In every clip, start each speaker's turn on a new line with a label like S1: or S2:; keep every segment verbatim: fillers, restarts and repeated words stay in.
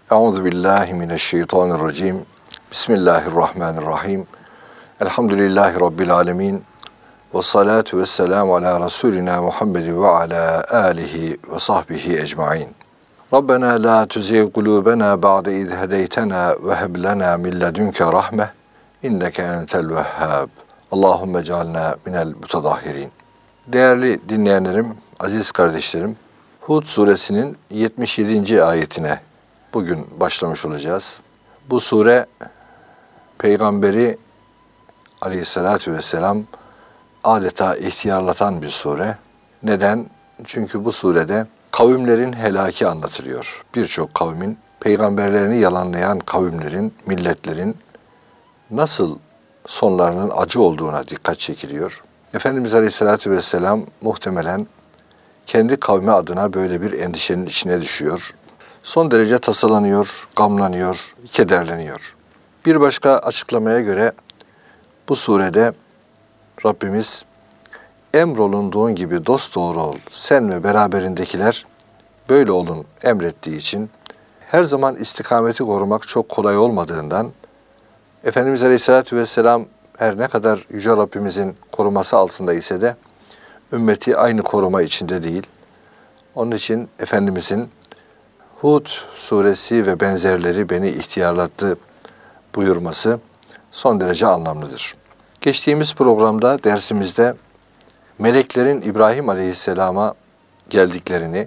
S1: Euzu billahi mineşşeytanirracim. Bismillahirrahmanirrahim. Elhamdülillahi rabbil alamin. Ve salatu vesselamu ala Resulina Muhammed ve ala alihi ve sahbihi ecmaîn. Rabbena la tuzigh kulubena ba'de iz hedeytena ve heb lena min ledunke rahme inneke entel vehhab. Allahumme cealna minel mutadahhirin. Değerli dinleyenlerim, aziz kardeşlerim, Hud suresinin yetmiş yedinci ayetine bugün başlamış olacağız. Bu sure Peygamberi aleyhissalatü vesselam adeta ihtiyarlatan bir sure. Neden? Çünkü bu surede kavimlerin helaki anlatılıyor. Birçok kavmin, peygamberlerini yalanlayan kavimlerin, milletlerin nasıl sonlarının acı olduğuna dikkat çekiliyor. Efendimiz Aleyhisselatü Vesselam muhtemelen kendi kavmi adına böyle bir endişenin içine düşüyor. Son derece tasalanıyor, gamlanıyor, kederleniyor. Bir başka açıklamaya göre bu surede Rabbimiz emrolunduğun gibi dosdoğru ol, sen ve beraberindekiler böyle olun emrettiği için her zaman istikameti korumak çok kolay olmadığından Efendimiz Aleyhisselatü Vesselam her ne kadar Yüce Rabbimizin koruması altında ise de ümmeti aynı koruma içinde değil. Onun için Efendimizin Hud suresi ve benzerleri beni ihtiyarlattı buyurması son derece anlamlıdır. Geçtiğimiz programda dersimizde meleklerin İbrahim Aleyhisselam'a geldiklerini,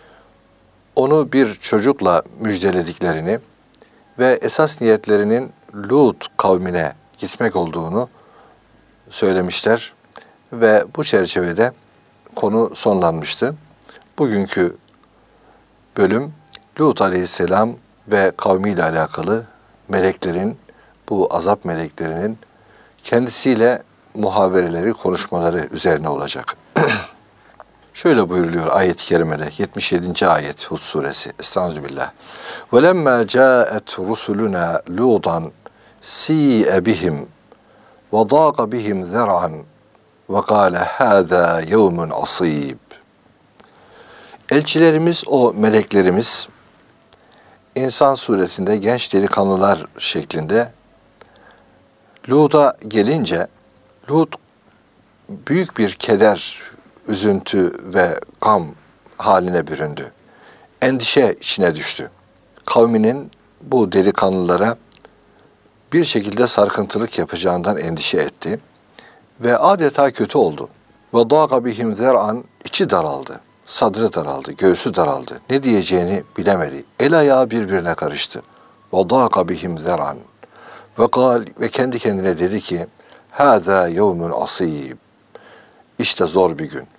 S1: onu bir çocukla müjdelediklerini ve esas niyetlerinin Lut kavmine gitmek olduğunu söylemişler ve bu çerçevede konu sonlanmıştı. Bugünkü bölüm Lut Aleyhisselam ve kavmiyle alakalı meleklerin, bu azap meleklerinin kendisiyle muhabereleri, konuşmaları üzerine olacak. Şöyle buyuruluyor ayet-i kerimede, yetmiş yedinci ayet Hud suresi. Estağfirullah. وَلَمَّا جَاءَتْ رُسُلُنَا لُوطًا سِيءَ بِهِمْ وَضَاقَ بِهِمْ ذَرْعًا وَقَالَ هَذَا يَوْمٌ عَصِيبٌ. Elçilerimiz, o meleklerimiz, insan suretinde genç delikanlılar şeklinde Lut'a gelince, Lut büyük bir keder, üzüntü ve gam haline büründü. Endişe içine düştü. Kavminin bu delikanlılara bir şekilde sarkıntılık yapacağından endişe etti ve adeta kötü oldu. Ve dâga bihim zer'an, içi daraldı, sadrı daraldı, göğsü daraldı. Ne diyeceğini bilemedi. El ayağı birbirine karıştı. Ve dâga bihim zer'an. Ve kal, ve kendi kendine dedi ki, hâzâ yevmun asîb. İşte zor bir gün.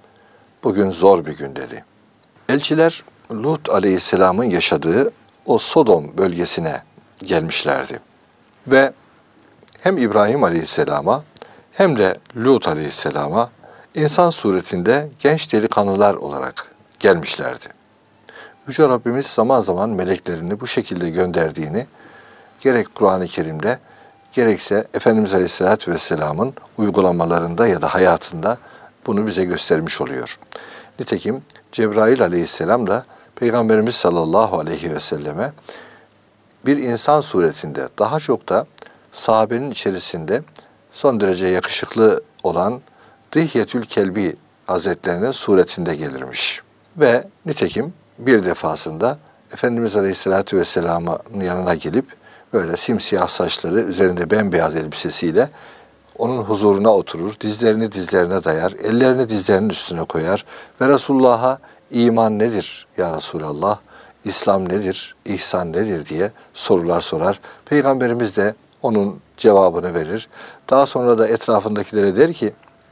S1: Bugün zor bir gün dedi. Elçiler Lut Aleyhisselam'ın yaşadığı o Sodom bölgesine gelmişlerdi. Ve hem İbrahim Aleyhisselam'a hem de Lut Aleyhisselam'a insan suretinde genç delikanlılar olarak gelmişlerdi. Yüce Rabbimiz zaman zaman meleklerini bu şekilde gönderdiğini gerek Kur'an-ı Kerim'de gerekse Efendimiz Aleyhisselatü Vesselam'ın uygulamalarında ya da hayatında bunu bize göstermiş oluyor. Nitekim Cebrail Aleyhisselam da Peygamberimiz sallallahu aleyhi ve selleme bir insan suretinde, daha çok da sahabenin içerisinde son derece yakışıklı olan Dihyetül Kelbi Hazretlerinin suretinde gelirmiş. Ve nitekim bir defasında Efendimiz Aleyhisselatü Vesselam'ın yanına gelip böyle simsiyah saçları, üzerinde bembeyaz elbisesiyle onun huzuruna oturur, dizlerini dizlerine dayar, ellerini dizlerinin üstüne koyar ve Resulullah'a iman nedir ya Resulallah, İslam nedir, ihsan nedir diye sorular sorar. Peygamberimiz de onun cevabını verir. Daha sonra da etrafındakilere der ki,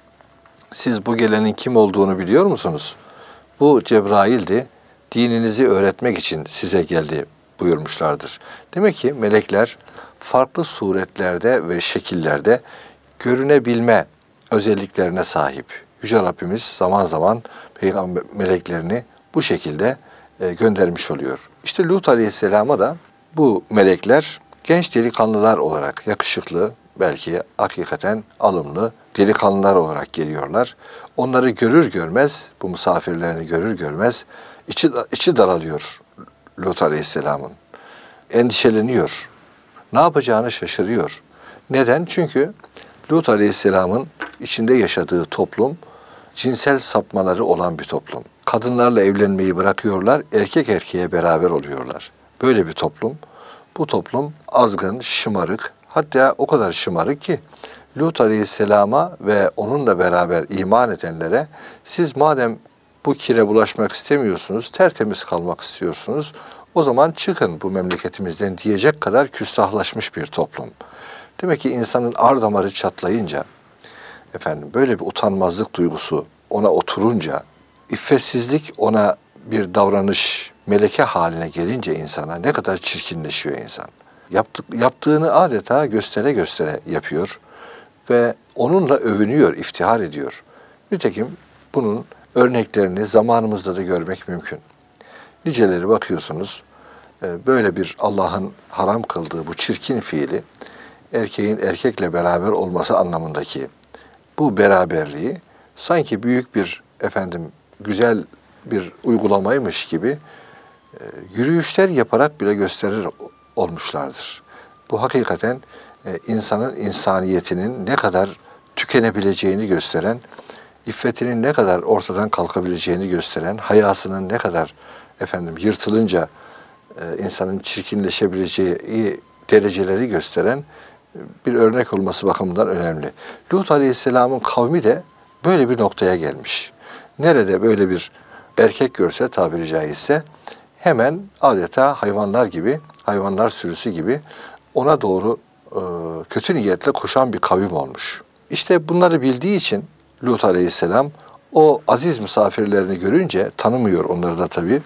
S1: siz bu gelenin kim olduğunu biliyor musunuz? Bu Cebrail'di, dininizi öğretmek için size geldi buyurmuşlardır. Demek ki melekler farklı suretlerde ve şekillerde görünebilme özelliklerine sahip. Yüce Rabbimiz zaman zaman peygamber meleklerini bu şekilde e, göndermiş oluyor. İşte Lut Aleyhisselam'a da bu melekler genç delikanlılar olarak, yakışıklı, belki hakikaten alımlı delikanlılar olarak geliyorlar. Onları görür görmez, bu misafirlerini görür görmez içi, içi daralıyor Lut Aleyhisselam'ın. endişeleniyor. Ne yapacağını şaşırıyor. Neden? Çünkü Lut Aleyhisselam'ın içinde yaşadığı toplum cinsel sapmaları olan bir toplum. Kadınlarla evlenmeyi bırakıyorlar, erkek erkeğe beraber oluyorlar. Böyle bir toplum. Bu toplum azgın, şımarık, hatta o kadar şımarık ki Lut Aleyhisselam'a ve onunla beraber iman edenlere siz madem bu kire bulaşmak istemiyorsunuz, tertemiz kalmak istiyorsunuz, o zaman çıkın bu memleketimizden diyecek kadar küstahlaşmış bir toplum. Demek ki insanın ar damarı çatlayınca, efendim böyle bir utanmazlık duygusu ona oturunca, iffetsizlik ona bir davranış, meleke haline gelince insana ne kadar çirkinleşiyor insan. Yaptık, yaptığını adeta göstere göstere yapıyor ve onunla övünüyor, iftihar ediyor. Nitekim bunun örneklerini zamanımızda da görmek mümkün. Niceleri bakıyorsunuz, böyle bir Allah'ın haram kıldığı bu çirkin fiili, erkeğin erkekle beraber olması anlamındaki bu beraberliği sanki büyük bir efendim güzel bir uygulamaymış gibi e, yürüyüşler yaparak bile gösterir olmuşlardır. Bu hakikaten e, insanın insaniyetinin ne kadar tükenebileceğini gösteren, iffetinin ne kadar ortadan kalkabileceğini gösteren, hayasının ne kadar efendim yırtılınca e, insanın çirkinleşebileceği dereceleri gösteren bir örnek olması bakımından önemli. Lut Aleyhisselam'ın kavmi de böyle bir noktaya gelmiş. Nerede böyle bir erkek görse tabiri caizse hemen adeta hayvanlar gibi, hayvanlar sürüsü gibi ona doğru e, kötü niyetle koşan bir kavim olmuş. İşte bunları bildiği için Lut Aleyhisselam o aziz misafirlerini görünce tanımıyor onları da tabii.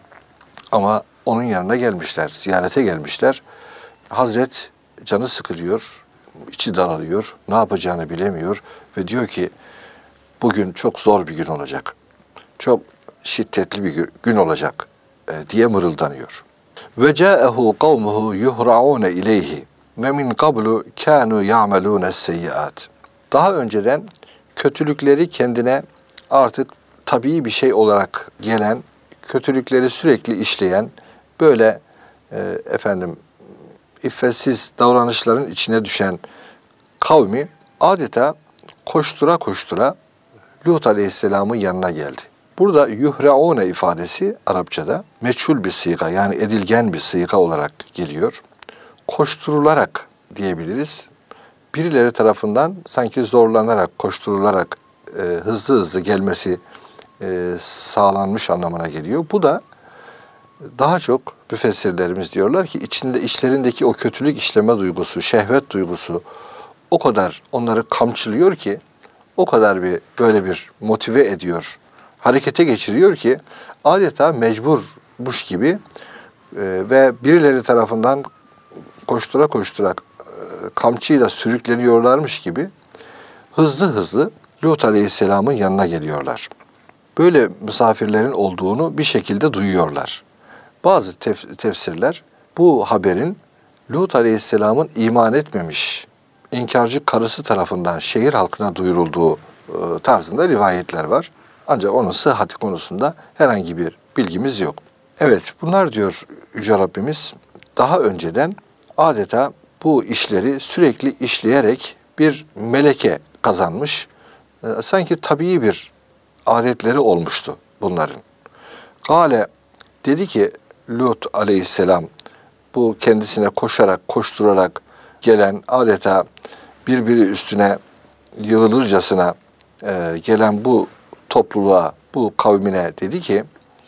S1: Ama onun yanına gelmişler, ziyarete gelmişler. Hazret canı sıkılıyor, içi daralıyor, ne yapacağını bilemiyor ve diyor ki bugün çok zor bir gün olacak, çok şiddetli bir gün olacak e, diye mırıldanıyor. Ve ca'ehu kavmuhu yuhra'un ileyhi ve min qablu kanu ya'malun es-seyyiat. Daha önceden kötülükleri kendine artık tabii bir şey olarak gelen, kötülükleri sürekli işleyen böyle e, efendim iffetsiz davranışların içine düşen kavmi adeta koştura koştura Lut Aleyhisselam'ın yanına geldi. Burada yuhraune ifadesi Arapçada meçhul bir sıyga yani edilgen bir sıyga olarak geliyor. Koşturularak diyebiliriz. Birileri tarafından sanki zorlanarak, koşturularak e, hızlı hızlı gelmesi e, sağlanmış anlamına geliyor. Bu da daha çok müfessirlerimiz diyorlar ki içinde içlerindeki o kötülük işleme duygusu, şehvet duygusu o kadar onları kamçılıyor ki, o kadar bir böyle bir motive ediyor, harekete geçiriyor ki adeta mecburmuş gibi e, ve birileri tarafından koştura koştura e, kamçıyla sürükleniyorlarmış gibi hızlı hızlı Lut Aleyhisselam'ın yanına geliyorlar. Böyle misafirlerin olduğunu bir şekilde duyuyorlar. Bazı tef- tefsirler bu haberin Lut Aleyhisselam'ın iman etmemiş, inkarcı karısı tarafından şehir halkına duyurulduğu e, tarzında rivayetler var. Ancak onun sıhhati konusunda herhangi bir bilgimiz yok. Evet, bunlar diyor Yüce Rabbimiz daha önceden adeta bu işleri sürekli işleyerek bir meleke kazanmış, e, sanki tabii bir adetleri olmuştu bunların. Gale dedi ki Lut Aleyhisselam bu kendisine koşarak, koşturarak gelen adeta birbiri üstüne yığılırcasına e, gelen bu topluluğa, bu kavmine dedi ki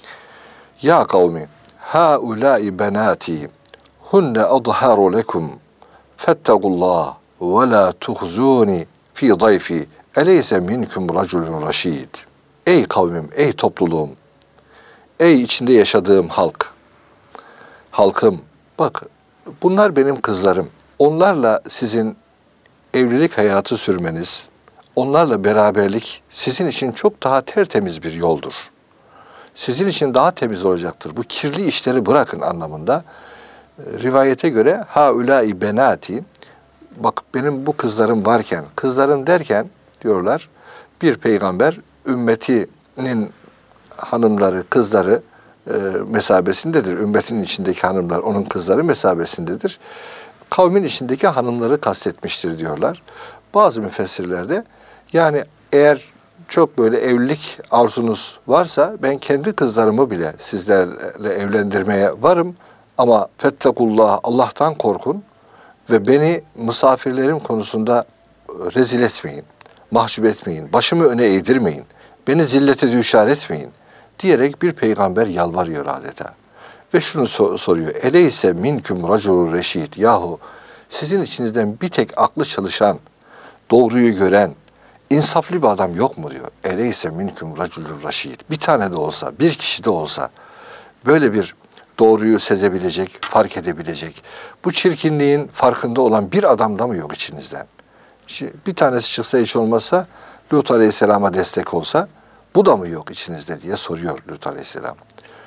S1: ya kavmi haulâi benâti hunne adharu lekum fettegullah ve la tuhzuni fi dayfi eleyse minkum raculun raşid. Ey kavmim, ey topluluğum, ey içinde yaşadığım halk, halkım, bak bunlar benim kızlarım. Onlarla sizin evlilik hayatı sürmeniz, onlarla beraberlik sizin için çok daha tertemiz bir yoldur. Sizin için daha temiz olacaktır. Bu kirli işleri bırakın anlamında. Rivayete göre haulâi benâti, bak benim bu kızlarım varken, kızlarım derken diyorlar bir peygamber ümmetinin hanımları, kızları e, mesabesindedir. Ümmetinin içindeki hanımlar onun kızları mesabesindedir. Kavmin içindeki hanımları kastetmiştir diyorlar. Bazı müfessirlerde yani eğer çok böyle evlilik arzunuz varsa ben kendi kızlarımı bile sizlerle evlendirmeye varım ama fettekullah, Allah'tan korkun ve beni misafirlerim konusunda rezil etmeyin, mahcup etmeyin, başımı öne eğdirmeyin, beni zillete düşar etmeyin diyerek bir peygamber yalvarıyor adeta. Ve şunu sor- soruyor. Eleyse minkum raculur reşid. Yahu sizin içinizden bir tek aklı çalışan, doğruyu gören, insaflı bir adam yok mu diyor. Eleyse minkum raculur reşid. Bir tane de olsa, bir kişi de olsa böyle bir doğruyu sezebilecek, fark edebilecek, bu çirkinliğin farkında olan bir adam da mı yok içinizden? Şimdi bir tanesi çıksa hiç olmazsa Lut Aleyhisselam'a destek olsa bu da mı yok içinizde diye soruyor Lut Aleyhisselam.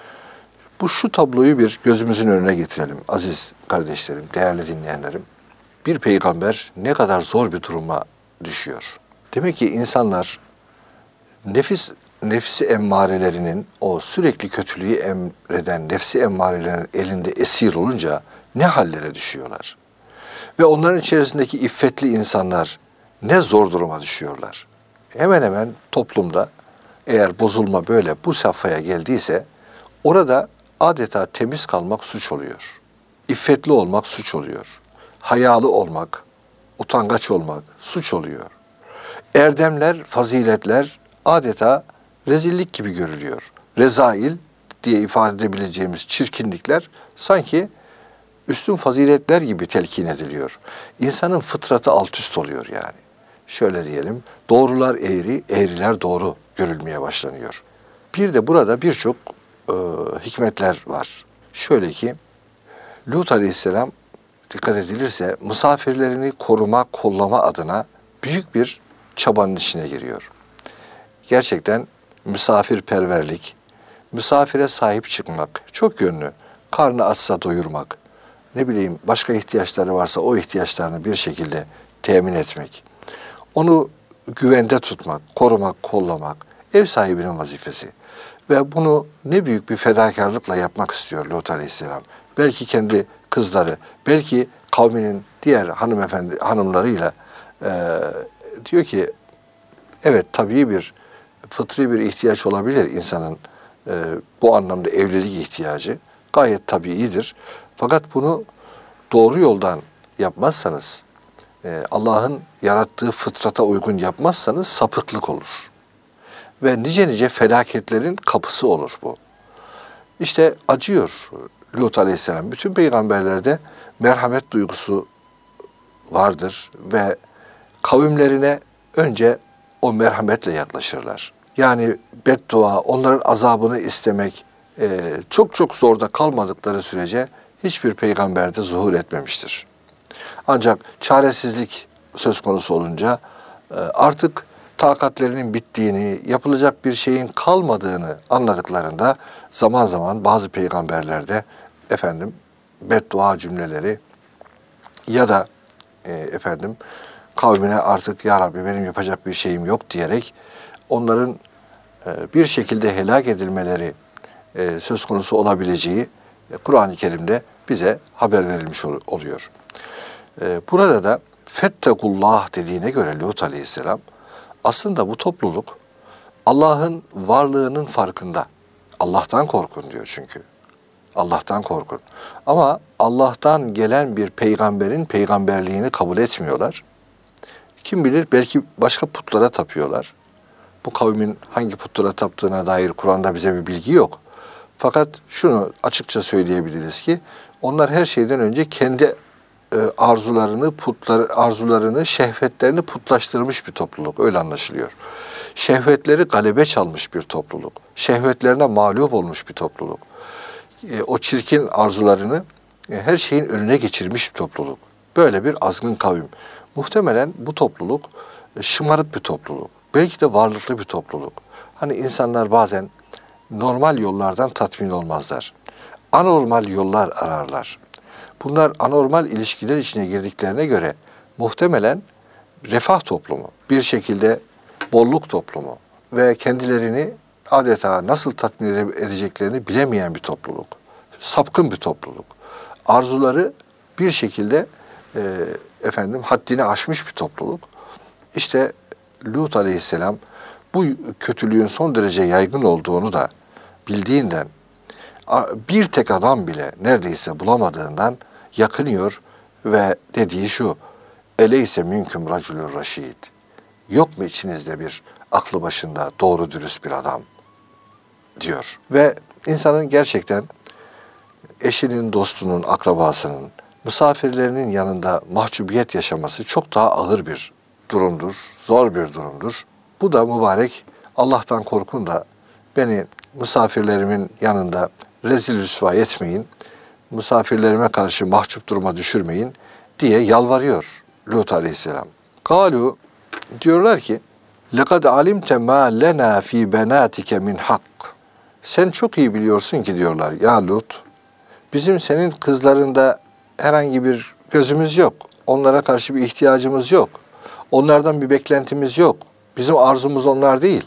S1: Bu şu tabloyu bir gözümüzün önüne getirelim aziz kardeşlerim, değerli dinleyenlerim. Bir peygamber ne kadar zor bir duruma düşüyor. Demek ki insanlar nefis nefsi emmarelerinin o sürekli kötülüğü emreden nefsi emmarelerinin elinde esir olunca ne hallere düşüyorlar. Ve onların içerisindeki iffetli insanlar ne zor duruma düşüyorlar. Hemen hemen toplumda eğer bozulma böyle bu safhaya geldiyse orada adeta temiz kalmak suç oluyor. İffetli olmak suç oluyor. Hayalı olmak, utangaç olmak suç oluyor. Erdemler, faziletler adeta rezillik gibi görülüyor. Rezail diye ifade edebileceğimiz çirkinlikler sanki üstün faziletler gibi telkin ediliyor. İnsanın fıtratı alt üst oluyor yani. Şöyle diyelim, doğrular eğri, eğriler doğru görülmeye başlanıyor. Bir de burada birçok e, hikmetler var. Şöyle ki, Lut Aleyhisselam dikkat edilirse misafirlerini koruma, kollama adına büyük bir çabanın içine giriyor. Gerçekten misafirperverlik, misafire sahip çıkmak, çok yönlü, karnı açsa doyurmak, ne bileyim başka ihtiyaçları varsa o ihtiyaçlarını bir şekilde temin etmek, onu güvende tutmak, korumak, kollamak ev sahibinin vazifesi. Ve bunu ne büyük bir fedakarlıkla yapmak istiyor Lut Aleyhisselam. Belki kendi kızları, belki kavminin diğer hanımefendi hanımlarıyla e, diyor ki evet tabii bir fıtri bir ihtiyaç olabilir insanın e, bu anlamda evlilik ihtiyacı gayet tabiidir. Fakat bunu doğru yoldan yapmazsanız, e, Allah'ın yarattığı fıtrata uygun yapmazsanız sapıklık olur. Ve nice nice felaketlerin kapısı olur bu. İşte acıyor Lut Aleyhisselam. Bütün peygamberlerde merhamet duygusu vardır ve kavimlerine önce o merhametle yaklaşırlar. Yani beddua, onların azabını istemek e, çok çok zorda kalmadıkları sürece hiçbir peygamberde zuhur etmemiştir. Ancak çaresizlik söz konusu olunca e, artık takatlerinin bittiğini, yapılacak bir şeyin kalmadığını anladıklarında zaman zaman bazı peygamberlerde efendim beddua cümleleri ya da e, efendim kavmine artık ya Rabbi benim yapacak bir şeyim yok diyerek onların e, bir şekilde helak edilmeleri e, söz konusu olabileceği e, Kur'an-ı Kerim'de bize haber verilmiş ol, oluyor. E, burada da fettekullah dediğine göre Lut Aleyhisselam aslında bu topluluk Allah'ın varlığının farkında. Allah'tan korkun diyor çünkü. Allah'tan korkun. Ama Allah'tan gelen bir peygamberin peygamberliğini kabul etmiyorlar. Kim bilir belki başka putlara tapıyorlar. Bu kavmin hangi putlara taptığına dair Kur'an'da bize bir bilgi yok. Fakat şunu açıkça söyleyebiliriz ki onlar her şeyden önce kendi e, arzularını, putları, arzularını, şehvetlerini putlaştırmış bir topluluk. Öyle anlaşılıyor. Şehvetleri galebe çalmış bir topluluk. Şehvetlerine mağlup olmuş bir topluluk. E, o çirkin arzularını e, her şeyin önüne geçirmiş bir topluluk. Böyle bir azgın kavim. Muhtemelen bu topluluk e, şımarık bir topluluk. Belki de varlıklı bir topluluk. Hani insanlar bazen normal yollardan tatmin olmazlar. Anormal yollar ararlar. Bunlar anormal ilişkiler içine girdiklerine göre muhtemelen refah toplumu, bir şekilde bolluk toplumu ve kendilerini adeta nasıl tatmin edeceklerini bilemeyen bir topluluk. Sapkın bir topluluk. Arzuları bir şekilde e, efendim haddini aşmış bir topluluk. İşte Lut aleyhisselam bu kötülüğün son derece yaygın olduğunu da bildiğinden bir tek adam bile neredeyse bulamadığından yakınıyor ve dediği şu: eleyse minküm raculur raşid. Yok mu içinizde bir aklı başında doğru dürüst bir adam diyor. Ve insanın gerçekten eşinin, dostunun, akrabasının, misafirlerinin yanında mahcubiyet yaşaması çok daha ağır bir durumdur, zor bir durumdur. Bu da mübarek Allah'tan korkun da beni misafirlerimin yanında rezil rüsva etmeyin, misafirlerime karşı mahcup duruma düşürmeyin diye yalvarıyor Lut aleyhisselam. Kalu, diyorlar ki, لَقَدْ عَلِمْتَ مَا لَنَا ف۪ي بَنَاتِكَ مِنْ حَقٍّ. Sen çok iyi biliyorsun ki diyorlar, ya Lut, bizim senin kızlarında herhangi bir gözümüz yok. Onlara karşı bir ihtiyacımız yok. Onlardan bir beklentimiz yok. Bizim arzumuz onlar değil.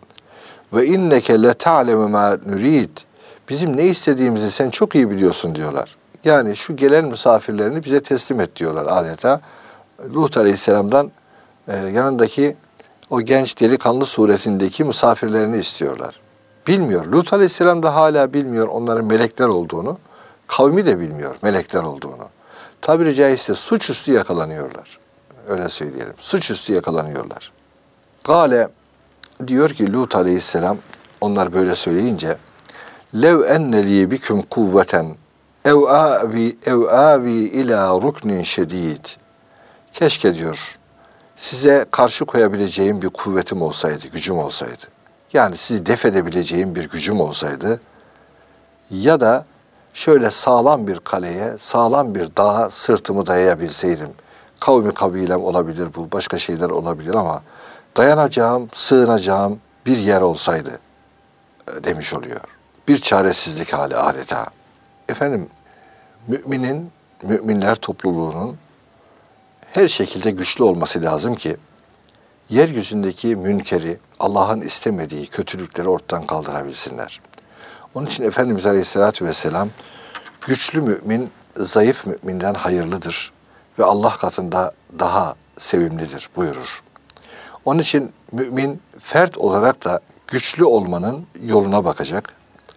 S1: Ve inneke le ta'lemu ma nurid. Bizim ne istediğimizi sen çok iyi biliyorsun diyorlar. Yani şu gelen misafirlerini bize teslim et diyorlar adeta. Lut aleyhisselamdan e, yanındaki o genç delikanlı suretindeki misafirlerini istiyorlar. Bilmiyor. Lut aleyhisselam da hala bilmiyor onların melekler olduğunu. Kavmi de bilmiyor melekler olduğunu. Tabiri caizse suçüstü yakalanıyorlar. Öyle söyleyelim. Suçüstü yakalanıyorlar. Gale, diyor ki Lut aleyhisselam, onlar böyle söyleyince, lev enneli biküm kuvveten ev avi ev avi ila ruknin şedid. Keşke diyor, size karşı koyabileceğim bir kuvvetim olsaydı, gücüm olsaydı. Yani sizi def edebileceğim bir gücüm olsaydı ya da şöyle sağlam bir kaleye, sağlam bir dağa sırtımı dayayabilseydim. Kavmi kabilem olabilir bu, başka şeyler olabilir ama dayanacağım, sığınacağım bir yer olsaydı demiş oluyor. Bir çaresizlik hali adeta. Efendim, müminin, müminler topluluğunun her şekilde güçlü olması lazım ki yeryüzündeki münkeri, Allah'ın istemediği kötülükleri ortadan kaldırabilsinler. Onun için Efendimiz Aleyhisselatü Vesselam güçlü mümin, zayıf müminden hayırlıdır ve Allah katında daha sevimlidir buyurur. Onun için mümin fert olarak da güçlü olmanın yoluna bakacak.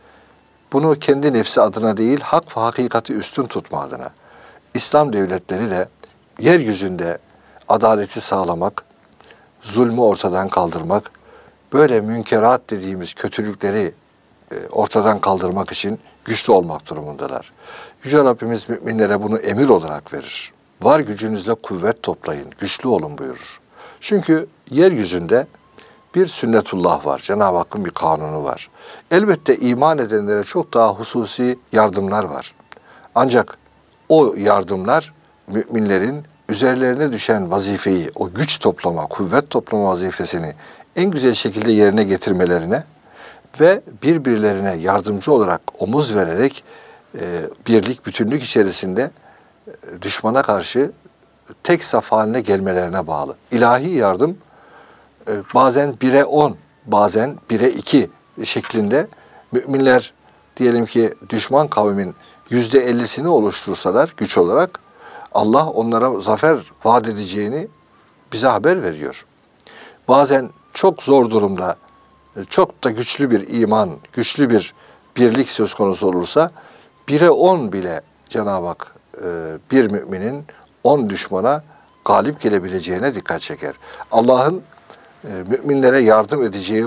S1: Bunu kendi nefsi adına değil, hak ve hakikati üstün tutma adına. İslam devletleri de yeryüzünde adaleti sağlamak, zulmü ortadan kaldırmak, böyle münkerat dediğimiz kötülükleri ortadan kaldırmak için güçlü olmak durumundalar. Yüce Rabbimiz müminlere bunu emir olarak verir. Var gücünüzle kuvvet toplayın, güçlü olun buyurur. Çünkü yeryüzünde bir sünnetullah var, Cenab-ı Hakk'ın bir kanunu var. Elbette iman edenlere çok daha hususi yardımlar var. Ancak o yardımlar müminlerin üzerlerine düşen vazifeyi, o güç toplama, kuvvet toplama vazifesini en güzel şekilde yerine getirmelerine ve birbirlerine yardımcı olarak omuz vererek e, birlik, bütünlük içerisinde e, düşmana karşı tek saf haline gelmelerine bağlı. İlahi yardım e, bazen bire on, bazen bire iki şeklinde müminler diyelim ki düşman kavmin yüzde ellisini oluştursalar güç olarak Allah onlara zafer vaat edeceğini bize haber veriyor. Bazen çok zor durumda, çok da güçlü bir iman, güçlü bir birlik söz konusu olursa bire on bile Cenab-ı Hak bir müminin on düşmana galip gelebileceğine dikkat çeker. Allah'ın müminlere yardım edeceği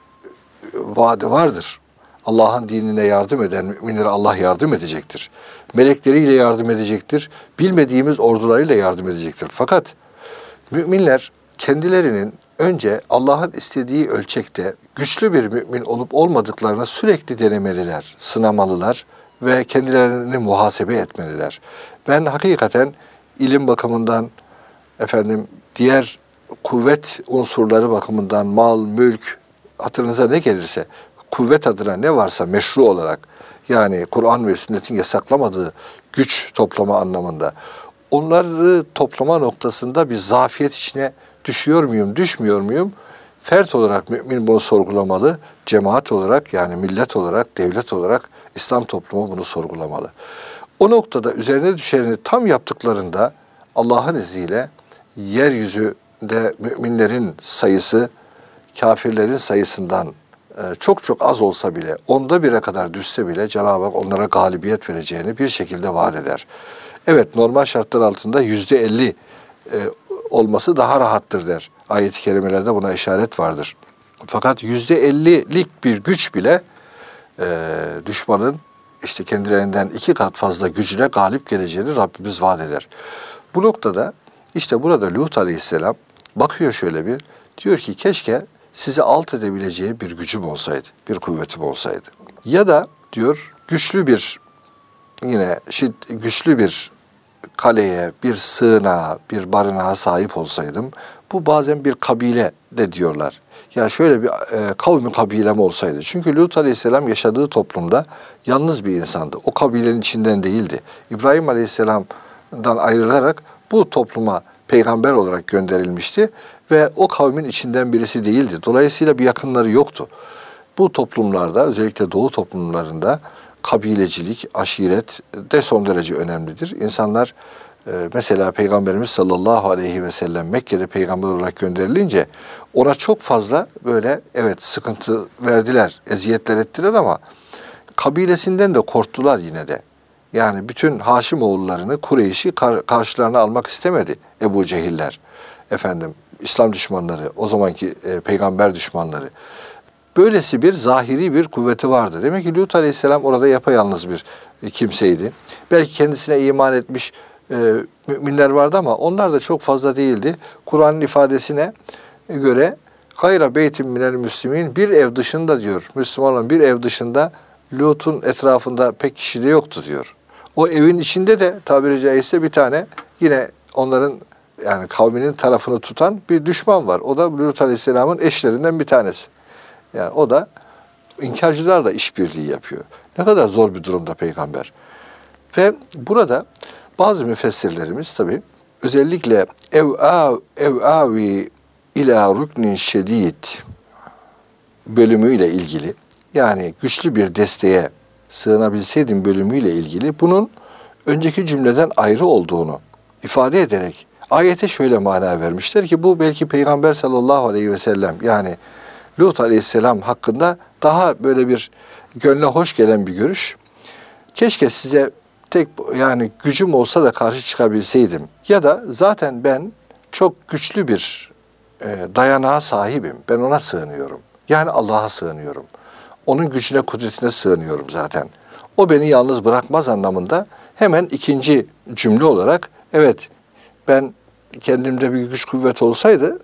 S1: vaadi vardır. Allah'ın dinine yardım eden müminlere Allah yardım edecektir. Melekleriyle yardım edecektir. Bilmediğimiz ordularıyla yardım edecektir. Fakat müminler kendilerinin önce Allah'ın istediği ölçekte güçlü bir mümin olup olmadıklarını sürekli denemeliler, sınamalılar ve kendilerini muhasebe etmeliler. Ben hakikaten ilim bakımından, efendim diğer kuvvet unsurları bakımından, mal, mülk, hatırınıza ne gelirse, kuvvet adına ne varsa meşru olarak, yani Kur'an ve sünnetin yasaklamadığı güç toplama anlamında, onları toplama noktasında bir zafiyet içine düşüyor muyum, düşmüyor muyum? Fert olarak mümin bunu sorgulamalı, cemaat olarak yani millet olarak, devlet olarak İslam toplumu bunu sorgulamalı. O noktada üzerine düşeni tam yaptıklarında Allah'ın izniyle yeryüzünde müminlerin sayısı kafirlerin sayısından çok çok az olsa bile, onda bire kadar düşse bile Cenab-ı Hak onlara galibiyet vereceğini bir şekilde vaat eder. Evet, normal şartlar altında yüzde elli olması daha rahattır der. Ayet-i kerimelerde buna işaret vardır. Fakat yüzde ellilik bir güç bile e, düşmanın işte kendilerinden iki kat fazla gücüyle galip geleceğini Rabbimiz vaat eder. Bu noktada işte burada Lut Aleyhisselam bakıyor şöyle bir, diyor ki keşke sizi alt edebileceği bir gücüm olsaydı, bir kuvvetim olsaydı. Ya da diyor güçlü bir yine şid, güçlü bir kaleye, bir sığınağa, bir barınağa sahip olsaydım. Bu bazen bir kabile de diyorlar. Ya şöyle bir e, kavmi kabilem olsaydı. Çünkü Lut Aleyhisselam yaşadığı toplumda yalnız bir insandı. O kabilenin içinden değildi. İbrahim Aleyhisselam'dan ayrılarak bu topluma peygamber olarak gönderilmişti ve o kavmin içinden birisi değildi. Dolayısıyla bir yakınları yoktu. Bu toplumlarda, özellikle Doğu toplumlarında kabilecilik, aşiret de son derece önemlidir. İnsanlar e, mesela Peygamberimiz sallallahu aleyhi ve sellem Mekke'de peygamber olarak gönderilince ona çok fazla böyle evet sıkıntı verdiler, eziyetler ettiler ama kabilesinden de korktular yine de. Yani bütün Haşimoğullarını, Kureyş'i kar- karşılarına almak istemedi Ebu Cehiller. Efendim İslam düşmanları, o zamanki e, peygamber düşmanları. Böylesi bir zahiri bir kuvveti vardı. Demek ki Lut Aleyhisselam orada yapayalnız bir kimseydi. Belki kendisine iman etmiş e, müminler vardı ama onlar da çok fazla değildi. Kur'an'ın ifadesine göre gayra beytin minel müslimin, bir ev dışında diyor. Müslüman olan bir ev dışında Lut'un etrafında pek kişi de yoktu diyor. O evin içinde de tabiri caizse bir tane yine onların yani kavminin tarafını tutan bir düşman var. O da Lut Aleyhisselam'ın eşlerinden bir tanesi. Yani o da inkarcılarla işbirliği yapıyor. Ne kadar zor bir durumda peygamber. Ve burada bazı müfessirlerimiz tabi özellikle ev ev avi ila ruknin şedid bölümüyle ilgili, yani güçlü bir desteğe sığınabilseydim bölümüyle ilgili bunun önceki cümleden ayrı olduğunu ifade ederek ayete şöyle mana vermişler ki bu belki Peygamber sallallahu aleyhi ve sellem yani Lut Aleyhisselam hakkında daha böyle bir gönle hoş gelen bir görüş. Keşke size tek yani gücüm olsa da karşı çıkabilseydim. Ya da zaten ben çok güçlü bir e, dayanağa sahibim. Ben ona sığınıyorum. Yani Allah'a sığınıyorum. Onun gücüne, kudretine sığınıyorum zaten. O beni yalnız bırakmaz anlamında hemen ikinci cümle olarak evet ben kendimde bir güç kuvvet olsaydı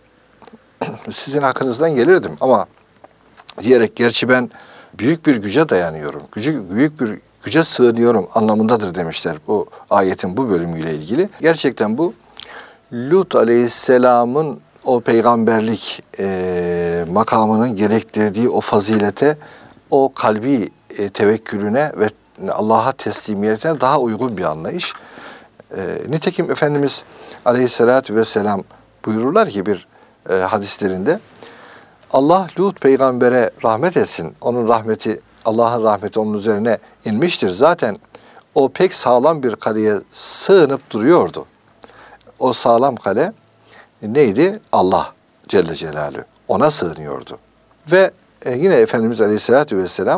S1: sizin hakkınızdan gelirdim ama diyerek gerçi ben büyük bir güce dayanıyorum. Gücü, büyük bir güce sığınıyorum anlamındadır demişler bu ayetin bu bölümüyle ilgili. Gerçekten bu Lut Aleyhisselam'ın o peygamberlik e, makamının gerektirdiği o fazilete, o kalbi e, tevekkülüne ve Allah'a teslimiyetine daha uygun bir anlayış. E, nitekim Efendimiz Aleyhisselatü Vesselam buyururlar ki bir e, hadislerinde Allah Lut peygambere rahmet etsin. Onun rahmeti, Allah'ın rahmeti onun üzerine inmiştir. Zaten o pek sağlam bir kaleye sığınıp duruyordu. O sağlam kale neydi? Allah Celle Celaluhu. Ona sığınıyordu. Ve yine Efendimiz Aleyhisselatü Vesselam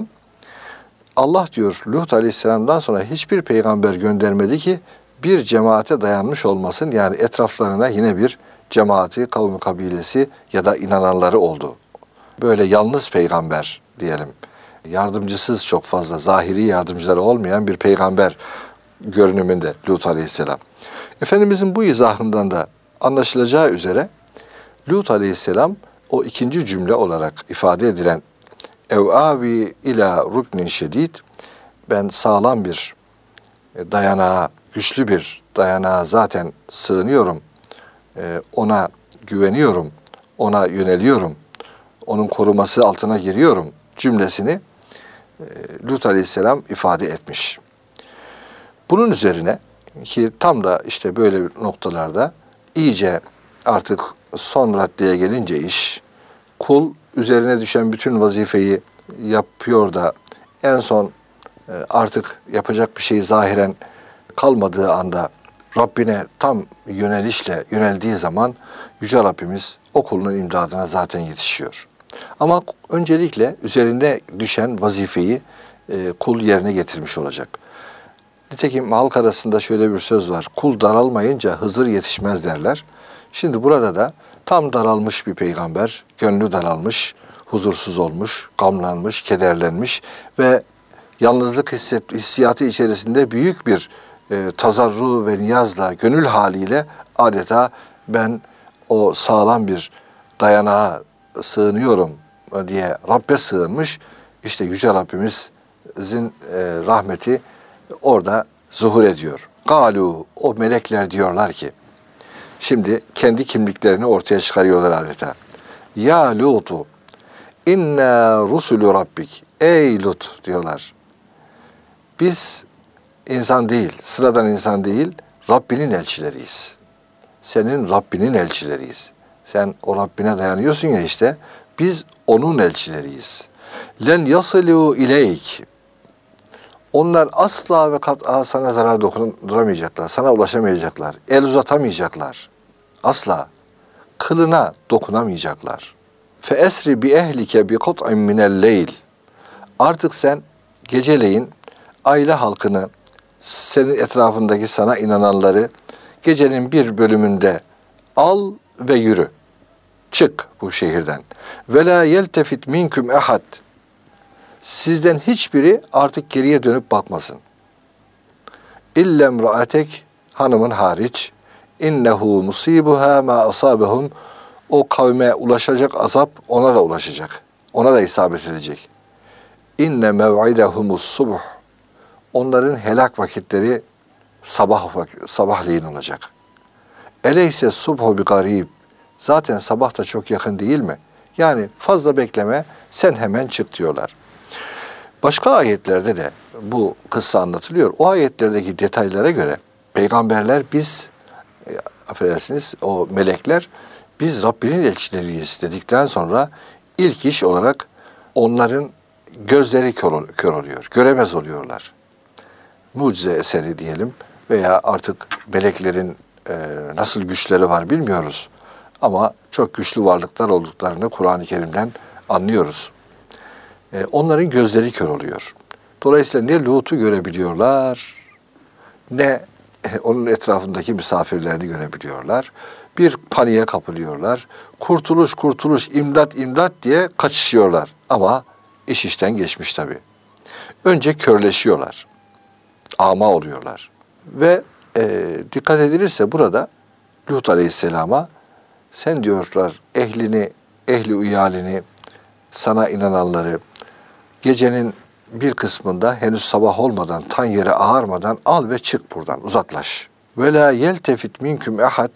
S1: Allah diyor Lut Aleyhisselam'dan sonra hiçbir peygamber göndermedi ki bir cemaate dayanmış olmasın. Yani etraflarına yine bir cemaati, kavmi kabilesi ya da inananları oldu. Böyle yalnız peygamber diyelim. Yardımcısız çok fazla, zahiri yardımcıları olmayan bir peygamber görünümünde Lut Aleyhisselam. Efendimizin bu izahından da anlaşılacağı üzere Lut Aleyhisselam o ikinci cümle olarak ifade edilen ev avi ila ruknin şedid, ben sağlam bir dayanağa, güçlü bir dayanağa zaten sığınıyorum, ona güveniyorum, ona yöneliyorum, onun koruması altına giriyorum cümlesini Lut Aleyhisselam ifade etmiş. Bunun üzerine ki tam da işte böyle noktalarda iyice artık son raddeye gelince iş Kul üzerine düşen bütün vazifeyi yapıyor da en son e, artık yapacak bir şey zahiren kalmadığı anda Rabbine tam yönelişle yöneldiği zaman Yüce Rabbimiz o kulunun imdadına zaten yetişiyor. Ama öncelikle üzerinde düşen vazifeyi e, kul yerine getirmiş olacak. Nitekim halk arasında şöyle bir söz var. Kul daralmayınca Hızır yetişmez derler. Şimdi burada da tam daralmış bir peygamber, gönlü daralmış, huzursuz olmuş, gamlanmış, kederlenmiş ve yalnızlık hisset, hissiyatı içerisinde büyük bir e, tazarru ve niyazla, gönül haliyle adeta ben o sağlam bir dayanağa sığınıyorum diye Rabbe sığınmış. İşte Yüce Rabbimizin e, rahmeti orada zuhur ediyor. Galu, o melekler diyorlar ki, şimdi kendi kimliklerini ortaya çıkarıyorlar adeta. Ya Lutu, inna rusulü rabbik. Ey Lut diyorlar. Biz insan değil, sıradan insan değil, Rabbinin elçileriyiz. Senin Rabbinin elçileriyiz. Sen o Rabbine dayanıyorsun ya işte, biz onun elçileriyiz. Len yasilu ileyk. Onlar asla ve kat'a sana zarar dokunduramayacaklar, sana ulaşamayacaklar, el uzatamayacaklar. Asla. Kılına dokunamayacaklar. Fe esri bi ehlike bi kut'in minel leyl. Artık sen geceleyin aile halkını, senin etrafındaki sana inananları gecenin bir bölümünde al ve yürü. Çık bu şehirden. Ve la yeltefit minkum ehad. Sizden hiçbiri artık geriye dönüp bakmasın. İllem ra'atek, hanımın hariç. İnnehu musibuha ma asabehum. O kavme ulaşacak azap ona da ulaşacak. Ona da isabet edecek. İnne mev'idehumus subh. Onların helak vakitleri sabah sabahleyin olacak. Eleyse subhu bi garib. Zaten sabah da çok yakın değil mi? Yani fazla bekleme, sen hemen çık diyorlar. Başka ayetlerde de bu kıssa anlatılıyor. O ayetlerdeki detaylara göre peygamberler biz, e, affedersiniz o melekler, biz Rabbinin elçileriyiz dedikten sonra ilk iş olarak onların gözleri kör, kör oluyor, göremez oluyorlar. Mucize eseri diyelim veya artık meleklerin e, nasıl güçleri var bilmiyoruz. Ama çok güçlü varlıklar olduklarını Kur'an-ı Kerim'den anlıyoruz. E, onların gözleri kör oluyor. Dolayısıyla ne Lut'u görebiliyorlar, ne e, onun etrafındaki misafirlerini görebiliyorlar. Bir paniğe kapılıyorlar. Kurtuluş, kurtuluş, imdat, imdat diye kaçışıyorlar. Ama iş işten geçmiş tabii. Önce körleşiyorlar. Ama oluyorlar. Ve e, dikkat edilirse burada Lut Aleyhisselam'a sen diyorlar ehlini, ehli uyalini, sana inananları gecenin bir kısmında henüz sabah olmadan, tan yere ağarmadan al ve çık buradan, uzaklaş. Ve la yeltefit minküm ehad.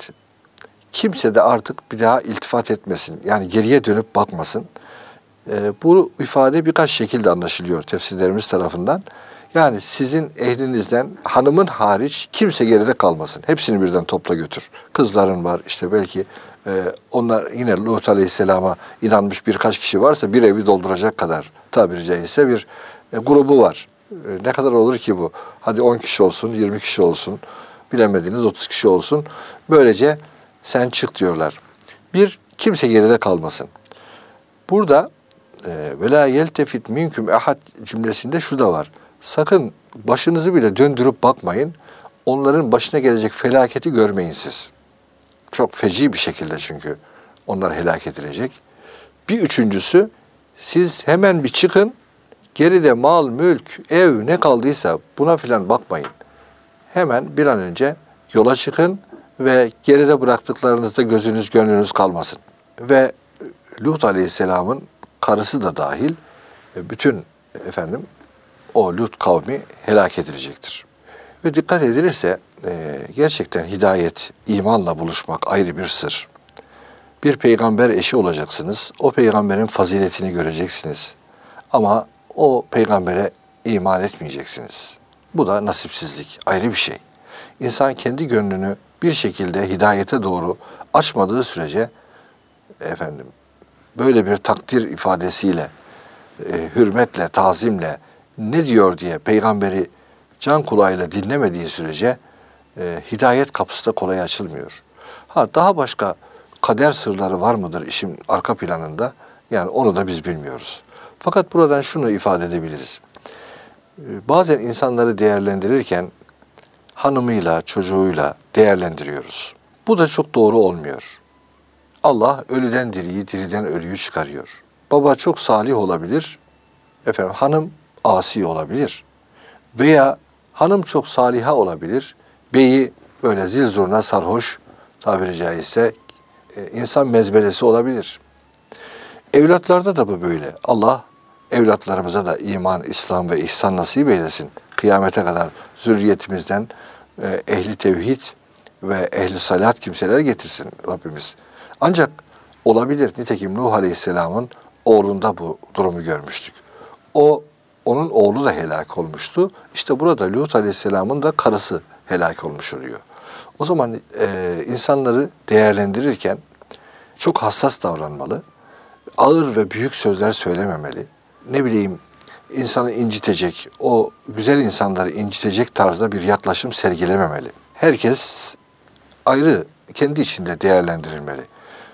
S1: Kimse de artık bir daha iltifat etmesin. Yani geriye dönüp bakmasın. E, bu ifade birkaç şekilde anlaşılıyor tefsirlerimiz tarafından. Yani sizin ehlinizden hanımın hariç kimse geride kalmasın. Hepsini birden topla götür. Kızların var işte belki e, onlar yine Lut Aleyhisselam'a inanmış birkaç kişi varsa bir evi dolduracak kadar tabiri caizse bir e, grubu var. E, ne kadar olur ki bu? Hadi on kişi olsun, yirmi kişi olsun, bilemediğiniz otuz kişi olsun. Böylece sen çık diyorlar. Bir, kimse geride kalmasın. Burada ve la yeltefit minküm ehad cümlesinde şu da var. Sakın başınızı bile döndürüp bakmayın. Onların başına gelecek felaketi görmeyin siz. Çok feci bir şekilde çünkü onlar helak edilecek. Bir üçüncüsü, siz hemen bir çıkın. Geride mal, mülk, ev ne kaldıysa buna filan bakmayın. Hemen bir an önce yola çıkın ve geride bıraktıklarınızda gözünüz gönlünüz kalmasın. Ve Lut Aleyhisselam'ın karısı da dahil bütün efendim o Lut kavmi helak edilecektir. Ve dikkat edilirse e, gerçekten hidayet, imanla buluşmak ayrı bir sır. Bir peygamber eşi olacaksınız. O peygamberin faziletini göreceksiniz. Ama o peygambere iman etmeyeceksiniz. Bu da nasipsizlik, ayrı bir şey. İnsan kendi gönlünü bir şekilde hidayete doğru açmadığı sürece efendim böyle bir takdir ifadesiyle, e, hürmetle, tazimle ne diyor diye peygamberi can kulağıyla dinlemediği sürece e, hidayet kapısı da kolay açılmıyor. Ha, daha başka kader sırları var mıdır işin arka planında? Yani onu da biz bilmiyoruz. Fakat buradan şunu ifade edebiliriz. E, bazen insanları değerlendirirken hanımıyla, çocuğuyla değerlendiriyoruz. Bu da çok doğru olmuyor. Allah ölüden diriyi, diriden ölüyü çıkarıyor. Baba çok salih olabilir, efendim hanım asi olabilir. Veya hanım çok saliha olabilir, beyi böyle zil zurna sarhoş, tabiri caizse e, insan mezbelesi olabilir. Evlatlarda da bu böyle. Allah evlatlarımıza da iman, İslam ve ihsan nasip eylesin. Kıyamete kadar zürriyetimizden e, ehli tevhid ve ehli salat kimseler getirsin Rabbimiz. Ancak olabilir. Nitekim Nuh Aleyhisselam'ın oğlunda bu durumu görmüştük. O, onun oğlu da helak olmuştu. İşte burada Lut Aleyhisselam'ın da karısı helak olmuş oluyor. O zaman e, insanları değerlendirirken çok hassas davranmalı. Ağır ve büyük sözler söylememeli. Ne bileyim, insanı incitecek, o güzel insanları incitecek tarzda bir yaklaşım sergilememeli. Herkes ayrı, kendi içinde değerlendirilmeli.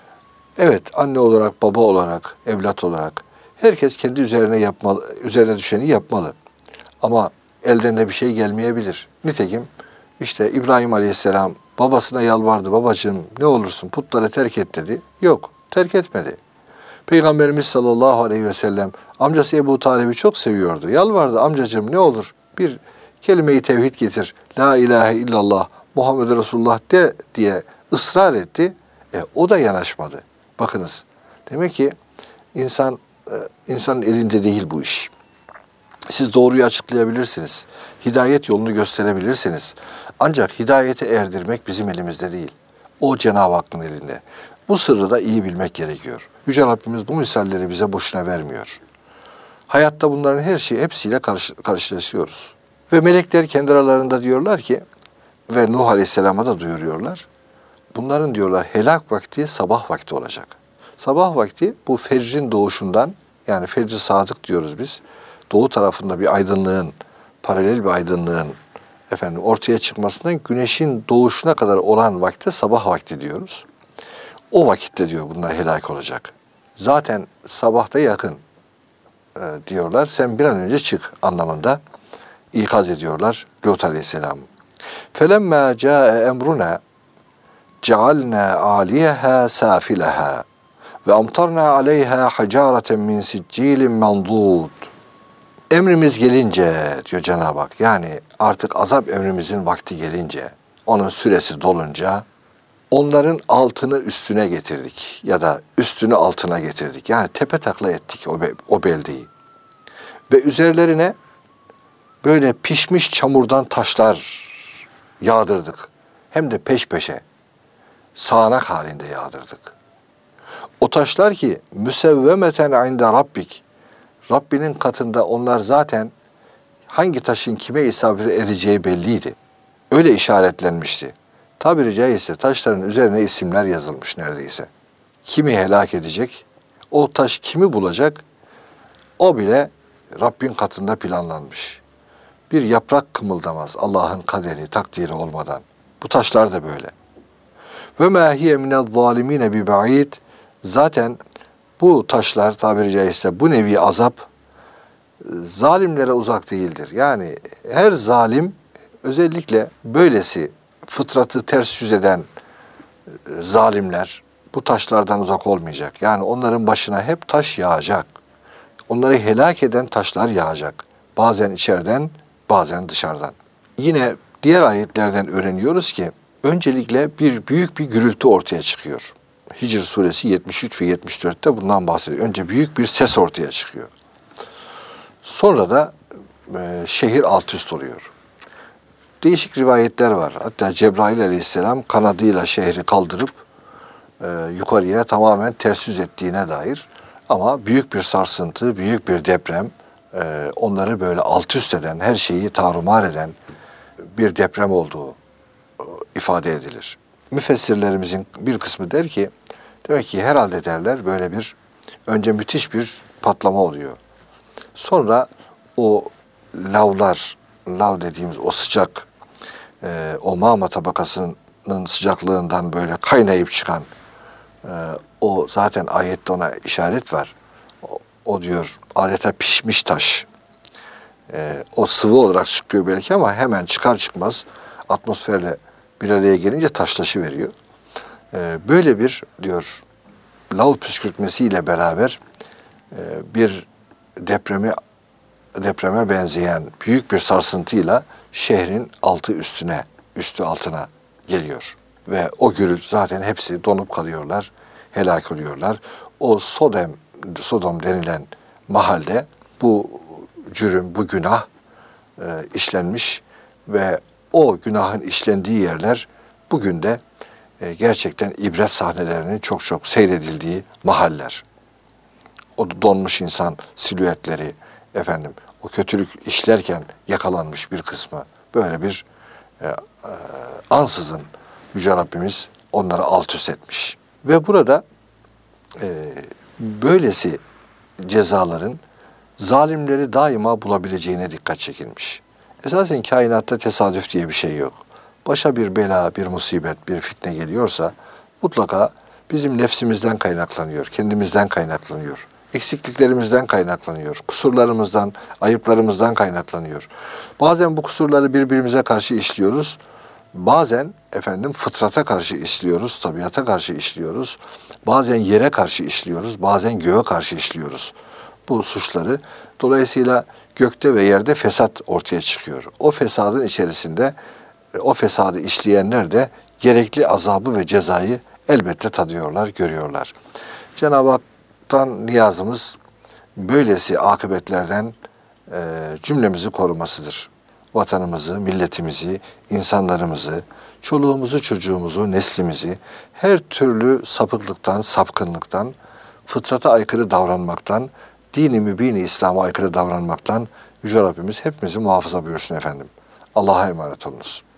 S1: Evet, anne olarak, baba olarak, evlat olarak herkes kendi üzerine yapmalı, üzerine düşeni yapmalı. Ama elden de bir şey gelmeyebilir. Nitekim işte İbrahim Aleyhisselam babasına yalvardı. Babacığım ne olursun putları terk et dedi. Yok, terk etmedi. Peygamberimiz sallallahu aleyhi ve sellem amcası Ebu Talib'i çok seviyordu. Yalvardı, amcacığım ne olur bir kelime-i tevhid getir. La ilahe illallah Muhammed Resulullah de diye ısrar etti. E, o da yanaşmadı. Bakınız, demek ki insan e, insanın elinde değil bu iş. Siz doğruyu açıklayabilirsiniz. Hidayet yolunu gösterebilirsiniz. Ancak hidayete erdirmek bizim elimizde değil. O Cenab-ı Hakk'ın elinde. Bu sırrı da iyi bilmek gerekiyor. Yüce Rabbimiz bu misalleri bize boşuna vermiyor. Hayatta bunların her şeyi hepsiyle karşı, karşılaşıyoruz. Ve melekler kendi aralarında diyorlar ki ve Nuh Aleyhisselam'a da duyuruyorlar. Bunların diyorlar helak vakti sabah vakti olacak. Sabah vakti bu fecrin doğuşundan, yani fecr-i sadık diyoruz biz. Doğu tarafında bir aydınlığın, paralel bir aydınlığın efendim ortaya çıkmasından güneşin doğuşuna kadar olan vakte sabah vakti diyoruz. O vakitte diyor bunlar helak olacak. Zaten sabahta yakın e, diyorlar. Sen bir an önce çık anlamında ikaz ediyorlar Lut Aleyhisselam. فَلَمَّا جَاءَ اَمْرُنَا جَعَلْنَا عَالِيَهَا سَافِلَهَا وَاَمْطَرْنَا عَلَيْهَا حَجَارَةً مِنْ سِجِّيلٍ مَنْضُودٍ. Emrimiz gelince diyor Cenab-ı Hak, yani artık azap emrimizin vakti gelince, onun süresi dolunca onların altını üstüne getirdik ya da üstünü altına getirdik. Yani tepe takla ettik o, be, o beldeyi. Ve üzerlerine böyle pişmiş çamurdan taşlar yağdırdık. Hem de peş peşe sağanak halinde yağdırdık. O taşlar ki müsevvemeten inde rabbik, Rabbinin katında onlar zaten hangi taşın kime isabet edeceği belliydi. Öyle işaretlenmişti. Tabiri caizse taşların üzerine isimler yazılmış neredeyse. Kimi helak edecek, o taş kimi bulacak, o bile Rabbin katında planlanmış. Bir yaprak kımıldamaz Allah'ın kaderi, takdiri olmadan. Bu taşlar da böyle. Ve mâ hiye minezzâlimîne biba'id. Zaten bu taşlar tabiri caizse bu nevi azap zalimlere uzak değildir. Yani her zalim, özellikle böylesi fıtratı ters yüz eden zalimler bu taşlardan uzak olmayacak. Yani onların başına hep taş yağacak. Onları helak eden taşlar yağacak. Bazen içeriden, bazen dışarıdan. Yine diğer ayetlerden öğreniyoruz ki öncelikle bir büyük bir gürültü ortaya çıkıyor. Hicr suresi yetmiş üç ve yetmiş dörtte bundan bahsediyor. Önce büyük bir ses ortaya çıkıyor. Sonra da e, şehir alt üst oluyor. Değişik rivayetler var. Hatta Cebrail aleyhisselam kanadıyla şehri kaldırıp e, yukarıya tamamen ters yüz ettiğine dair. Ama büyük bir sarsıntı, büyük bir deprem, e, onları böyle alt üst eden, her şeyi tarumar eden bir deprem olduğu e, ifade edilir. Müfessirlerimizin bir kısmı der ki, demek ki herhalde derler böyle bir Önce müthiş bir patlama oluyor. Sonra o lavlar, lav dediğimiz o sıcak, e, o mağma tabakasının sıcaklığından böyle kaynayıp çıkan, e, o zaten ayette ona işaret var. O, o diyor adeta pişmiş taş. E, o sıvı olarak çıkıyor belki ama hemen çıkar çıkmaz atmosferle bir araya gelince taşlaşıveriyor. E, böyle bir diyor lav püskürtmesiyle beraber e, bir depremi depreme benzeyen büyük bir sarsıntıyla şehrin altı üstüne, üstü altına geliyor. Ve o gürültü zaten hepsi donup kalıyorlar, helak oluyorlar. O Sodom, Sodom denilen mahalde bu cürüm, bu günah e, işlenmiş ve o günahın işlendiği yerler bugün de e, gerçekten ibret sahnelerinin çok çok seyredildiği mahaller. O donmuş insan silüetleri, efendim, o kötülük işlerken yakalanmış bir kısmı, böyle bir e, e, ansızın Yüce Rabbimiz onları alt üst etmiş. Ve burada e, böylesi cezaların zalimleri daima bulabileceğine dikkat çekilmiş. Esasen kainatta tesadüf diye bir şey yok. Başa bir bela, bir musibet, bir fitne geliyorsa mutlaka bizim nefsimizden kaynaklanıyor, kendimizden kaynaklanıyor. Eksikliklerimizden kaynaklanıyor, kusurlarımızdan, ayıplarımızdan kaynaklanıyor. Bazen bu kusurları birbirimize karşı işliyoruz. Bazen efendim fıtrata karşı işliyoruz, tabiata karşı işliyoruz. Bazen yere karşı işliyoruz, bazen göğe karşı işliyoruz bu suçları. Dolayısıyla gökte ve yerde fesat ortaya çıkıyor. O fesadın içerisinde o fesadı işleyenler de gerekli azabı ve cezayı elbette tadıyorlar, görüyorlar. Cenab-ı Hak'tan niyazımız böylesi akıbetlerden e, cümlemizi korumasıdır. Vatanımızı, milletimizi, insanlarımızı, çoluğumuzu, çocuğumuzu, neslimizi her türlü sapıklıktan, sapkınlıktan, fıtrata aykırı davranmaktan, dini mübini İslam'a aykırı davranmaktan Yüce Rabbimiz hepimizi muhafaza buyursun efendim. Allah'a emanet olunuz.